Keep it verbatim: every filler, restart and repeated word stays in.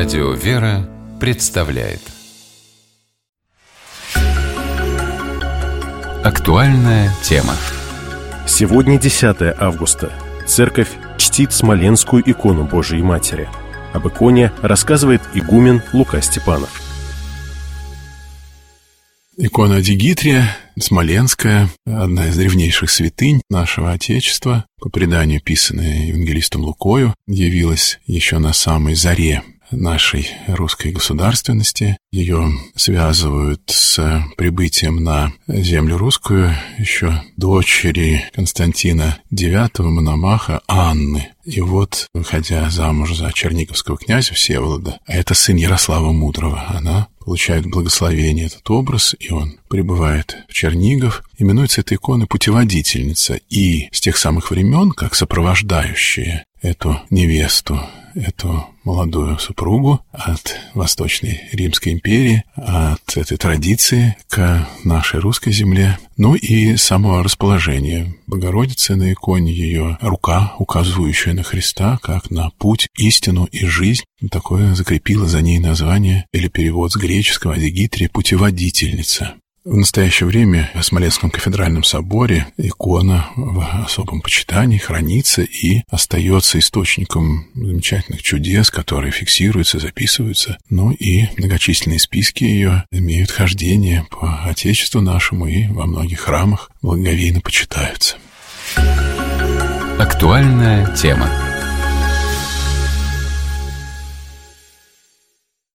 Радио «Вера» представляет актуальная тема. Сегодня десятое августа. Церковь чтит Смоленскую икону Божией Матери. Об иконе рассказывает игумен Лука Степанов. Икона Адигитрия, Смоленская, одна из древнейших святынь нашего Отечества, по преданию писанная евангелистом Лукою, явилась еще на самой заре нашей русской государственности. Ее связывают с прибытием на землю русскую еще дочери Константина девятого, Мономаха Анны. И вот, выходя замуж за черниговского князя Всеволода, а это сын Ярослава Мудрого, она получает благословение, этот образ, и он прибывает в Чернигов. Именуется эта икона путеводительница, и с тех самых времен, как сопровождающая эту невесту, эту молодую супругу от Восточной Римской империи, от этой традиции к нашей русской земле. Ну и само расположение Богородицы на иконе, ее рука, указывающая на Христа, как на путь, истину и жизнь. Такое закрепило за ней название или перевод с греческого «Адигитрия» — «путеводительница». В настоящее время в Смоленском кафедральном соборе икона в особом почитании хранится и остается источником замечательных чудес, которые фиксируются, записываются. Ну и многочисленные списки ее имеют хождение по Отечеству нашему и во многих храмах благоговейно почитаются. Актуальная тема.